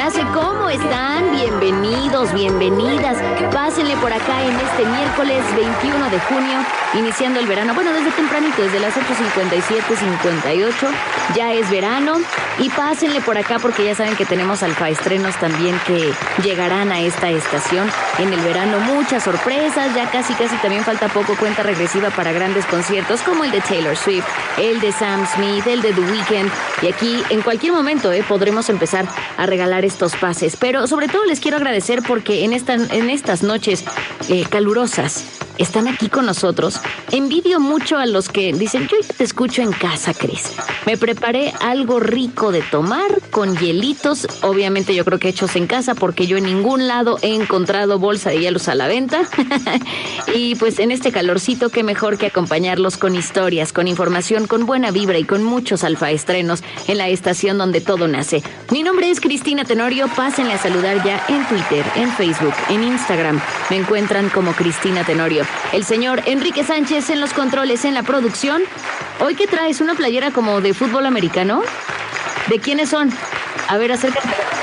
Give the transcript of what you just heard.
nace. ¿Cómo están? Bienvenidos, bienvenidas. Pásenle por acá en este miércoles 21 de junio, iniciando el verano. Bueno, desde tempranito, desde las 8:57, 58, ya es verano. Y pásenle por acá porque ya saben que tenemos alfaestrenos también que llegarán a esta estación en el verano. Muchas sorpresas, ya casi también falta poco, cuenta regresiva para grandes conciertos como el de Taylor Swift, el de Sam Smith, el de The Weeknd. Y aquí en cualquier momento podremos empezar a regalar estos pases. Pero sobre todo les quiero agradecer porque en estas noches calurosas están aquí con nosotros. Envidio mucho a los que dicen, yo ya te escucho en casa, Cris. Me preparé algo rico de tomar con hielitos, obviamente yo creo que hechos en casa porque yo en ningún lado he encontrado bolsa de hielos a la venta. Y pues en este calorcito, qué mejor que acompañarlos con historias, con información, con buena vibra y con muchos alfaestrenos en la estación donde todo nace. Mi nombre es Cristina Tenorio, pásenle a saludar ya en Twitter, en Facebook, en Instagram. Me encuentran como Cristina Tenorio. El señor Enrique Sánchez en los controles, en la producción. ¿Hoy qué traes? ¿Una playera como de fútbol americano? ¿De quiénes son? A ver, acércate a la